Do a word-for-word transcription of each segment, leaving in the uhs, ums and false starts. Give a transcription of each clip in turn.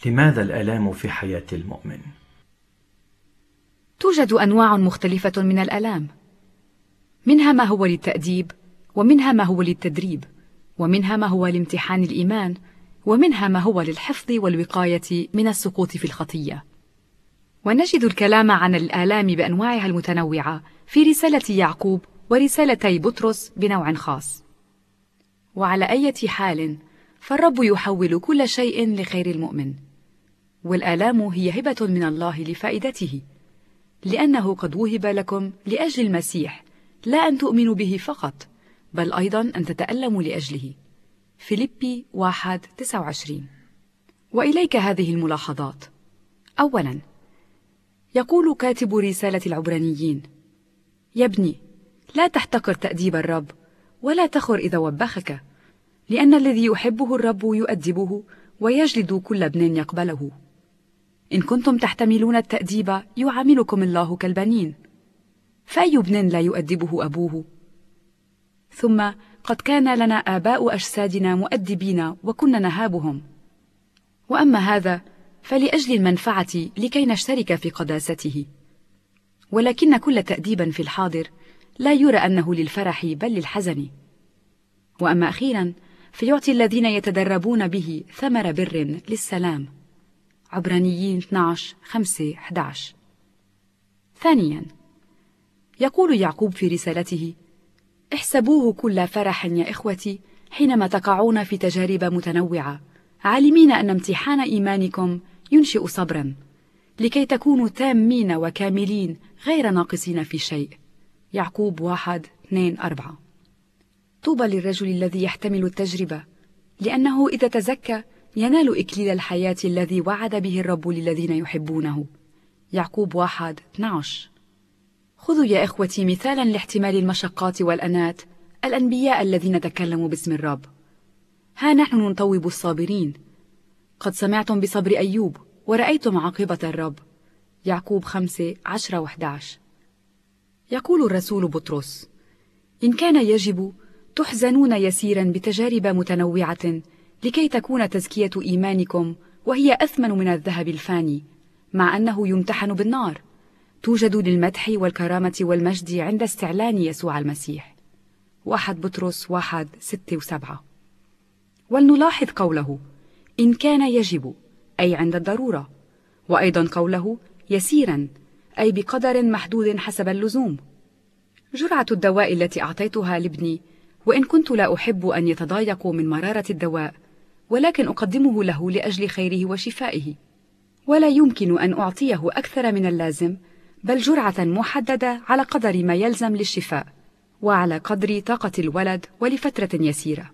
لماذا الآلام في حياة المؤمن؟ توجد أنواع مختلفة من الآلام، منها ما هو للتأديب، ومنها ما هو للتدريب، ومنها ما هو لامتحان الإيمان، ومنها ما هو للحفظ والوقاية من السقوط في الخطية. ونجد الكلام عن الآلام بأنواعها المتنوعة في رسالة يعقوب ورسالتي بطرس بنوع خاص. وعلى أي حال فالرب يحول كل شيء لخير المؤمن، والآلام هي هبة من الله لفائدته، لأنه قد وهب لكم لأجل المسيح، لا أن تؤمنوا به فقط، بل أيضا أن تتألموا لأجله. فيليبي واحد تسعة وعشرين. وإليك هذه الملاحظات. أولا، يقول كاتب رسالة العبرانيين: يا ابني، لا تحتقر تأديب الرب، ولا تخر إذا وبخك، لأن الذي يحبه الرب يؤدبه، ويجلد كل ابن يقبله. إن كنتم تحتملون التأديب يعاملكم الله كالبنين، فأي ابن لا يؤدبه أبوه؟ ثم قد كان لنا آباء أجسادنا مؤدبين وكنا نهابهم، وأما هذا فلأجل المنفعة لكي نشترك في قداسته. ولكن كل تأديب في الحاضر لا يرى أنه للفرح بل للحزن، وأما أخيرا فيعطي الذين يتدربون به ثمر بر للسلام. عبرانيين اثني عشر خمسة إحدى عشر. ثانيا، يقول يعقوب في رسالته: احسبوه كل فرح يا إخوتي حينما تقعون في تجارب متنوعة، عالمين أن امتحان إيمانكم ينشئ صبرا، لكي تكونوا تامين وكاملين غير ناقصين في شيء. يعقوب واحد اثنين أربعة. طوبى للرجل الذي يحتمل التجربة، لأنه إذا تزكى ينال إكليل الحياة الذي وعد به الرب للذين يحبونه. يعقوب واحد اثني عشر. خذوا يا إخوتي مثالا لاحتمال المشقات والأنات الأنبياء الذين تكلموا باسم الرب. ها نحن نطوب الصابرين، قد سمعتم بصبر أيوب ورأيتم عاقبة الرب. يعقوب خمسة عشرة وإحدى عشر. يقول الرسول بطرس: إن كان يجب تحزنون يسيرا بتجارب متنوعة، لكي تكون تزكية إيمانكم، وهي أثمن من الذهب الفاني، مع أنه يمتحن بالنار، توجد للمدح والكرامة والمجد عند استعلان يسوع المسيح. واحد بطرس واحد ستة وسبعة. ولنلاحظ قوله إن كان يجب، أي عند الضرورة، وأيضا قوله يسيرا، أي بقدر محدود حسب اللزوم. جرعة الدواء التي أعطيتها لابني، وإن كنت لا أحب أن يتضايق من مرارة الدواء، ولكن أقدمه له لأجل خيره وشفائه، ولا يمكن أن أعطيه أكثر من اللازم، بل جرعة محددة على قدر ما يلزم للشفاء، وعلى قدر طاقة الولد ولفترة يسيرة.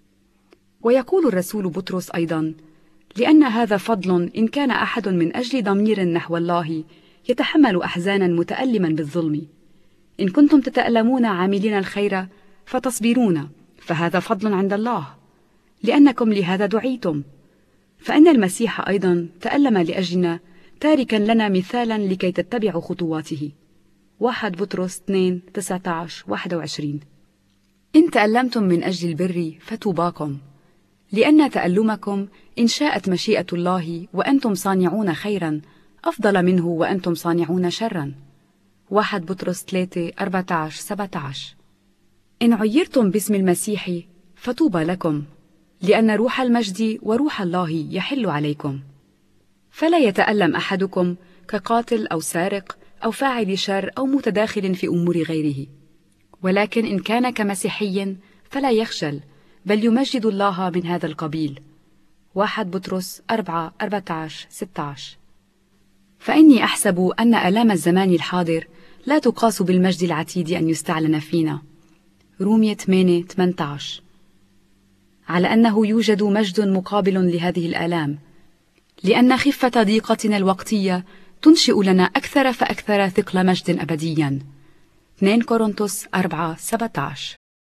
ويقول الرسول بطرس أيضا: لأن هذا فضل إن كان أحد من أجل ضمير نحو الله يتحمل أحزانا متألما بالظلم. إن كنتم تتألمون عاملين الخير فتصبرون، فهذا فضل عند الله، لأنكم لهذا دعيتم. فإن المسيح أيضا تألم لأجلنا، تاركا لنا مثالا لكي تتبعوا خطواته. واحد بطرس اثنين تسعة عشر واحد وعشرين. إن تألمتم من أجل البر فتوباكم، لأن تألمكم إن شاءت مشيئة الله وأنتم صانعون خيرا أفضل منه وأنتم صانعون شرا. واحد بطرس ثلاثة أربعة عشر سبعة عشر. إن عيرتم باسم المسيح فطوبى لكم، لأن روح المجد وروح الله يحل عليكم. فلا يتألم أحدكم كقاتل أو سارق أو فاعل شر أو متداخل في أمور غيره، ولكن إن كان كمسيحي فلا يخجل، بل يمجد الله من هذا القبيل. واحد بطرس أربعة أربعة عشر ستة عشر. فإني أحسب أن آلام الزمان الحاضر لا تقاس بالمجد العتيد أن يستعلن فينا. رومية ثمانية ثمانية عشر. على أنه يوجد مجد مقابل لهذه الآلام، لأن خفة ضيقتنا الوقتية تنشئ لنا أكثر فأكثر ثقل مجد أبديا. اثنين كورنثوس أربعة سبعة عشر.